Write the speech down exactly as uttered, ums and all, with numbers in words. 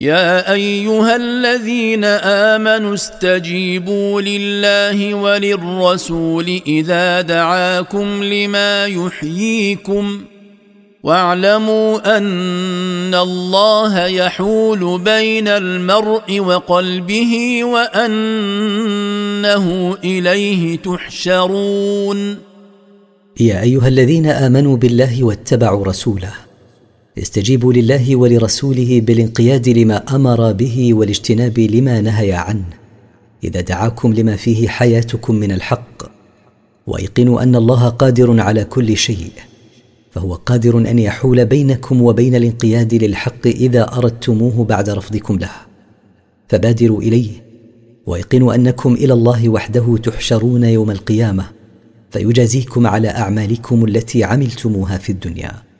يا أيها الذين آمنوا استجيبوا لله وللرسول إذا دعاكم لما يحييكم واعلموا أن الله يحول بين المرء وقلبه وأنه إليه تحشرون. يا أيها الذين آمنوا بالله واتبعوا رسوله استجيبوا لله ولرسوله بالانقياد لما أمر به والاجتناب لما نهى عنه إذا دعاكم لما فيه حياتكم من الحق، وأيقنوا أن الله قادر على كل شيء، فهو قادر أن يحول بينكم وبين الانقياد للحق إذا أردتموه بعد رفضكم له، فبادروا إليه وأيقنوا أنكم إلى الله وحده تحشرون يوم القيامة فيجازيكم على أعمالكم التي عملتموها في الدنيا.